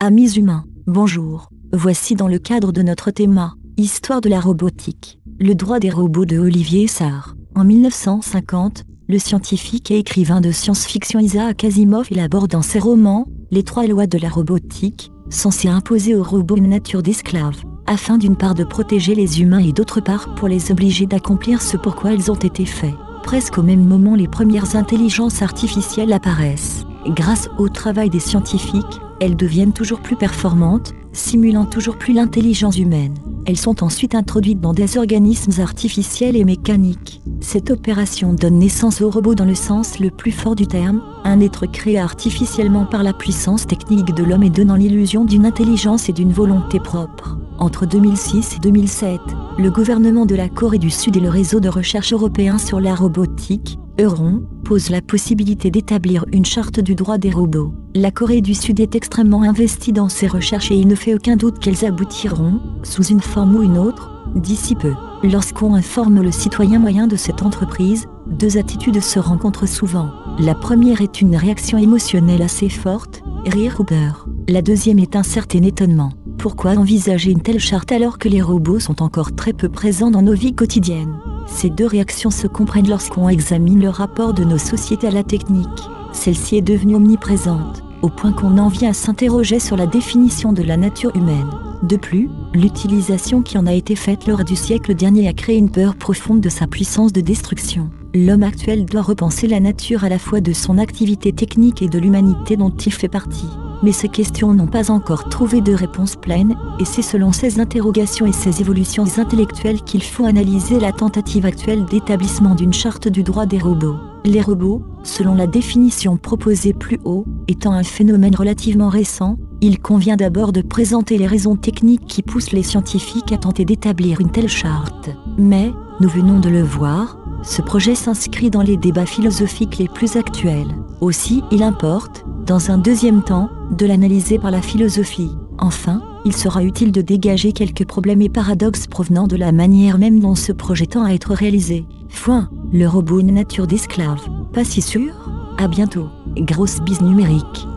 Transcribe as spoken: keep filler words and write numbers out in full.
Amis humains, bonjour. Voici dans le cadre de notre thème « Histoire de la robotique », le droit des robots de Olivier Sarr. En mille neuf cent cinquante, le scientifique et écrivain de science-fiction Isaac Asimov élabore dans ses romans les trois lois de la robotique, censées imposer aux robots une nature d'esclaves, afin d'une part de protéger les humains et d'autre part pour les obliger d'accomplir ce pour quoi ils ont été faits. Presque au même moment, les premières intelligences artificielles apparaissent. Grâce au travail des scientifiques, elles deviennent toujours plus performantes, simulant toujours plus l'intelligence humaine. Elles sont ensuite introduites dans des organismes artificiels et mécaniques. Cette opération donne naissance au robot dans le sens le plus fort du terme, un être créé artificiellement par la puissance technique de l'homme et donnant l'illusion d'une intelligence et d'une volonté propre. Entre deux mille six et deux mille sept, le gouvernement de la Corée du Sud et le réseau de recherche européen sur la robotique, Euron, posent la possibilité d'établir une charte du droit des robots. La Corée du Sud est extrêmement investie dans ces recherches et il ne fait aucun doute qu'elles aboutiront, sous une forme ou une autre, d'ici peu. Lorsqu'on informe le citoyen moyen de cette entreprise, deux attitudes se rencontrent souvent. La première est une réaction émotionnelle assez forte, rire ou peur. La deuxième est un certain étonnement. Pourquoi envisager une telle charte alors que les robots sont encore très peu présents dans nos vies quotidiennes? Ces deux réactions se comprennent lorsqu'on examine le rapport de nos sociétés à la technique. Celle-ci est devenue omniprésente, au point qu'on en vient à s'interroger sur la définition de la nature humaine. De plus, l'utilisation qui en a été faite lors du siècle dernier a créé une peur profonde de sa puissance de destruction. L'homme actuel doit repenser la nature à la fois de son activité technique et de l'humanité dont il fait partie. Mais ces questions n'ont pas encore trouvé de réponse pleine, et c'est selon ces interrogations et ces évolutions intellectuelles qu'il faut analyser la tentative actuelle d'établissement d'une charte du droit des robots. Les robots, selon la définition proposée plus haut, étant un phénomène relativement récent, il convient d'abord de présenter les raisons techniques qui poussent les scientifiques à tenter d'établir une telle charte. Mais, nous venons de le voir, ce projet s'inscrit dans les débats philosophiques les plus actuels. Aussi, il importe, dans un deuxième temps, de l'analyser par la philosophie. Enfin, il sera utile de dégager quelques problèmes et paradoxes provenant de la manière même dont ce projet tend à être réalisé. Foin, le robot une nature d'esclave. Pas si sûr? À bientôt. Grosse bise numérique.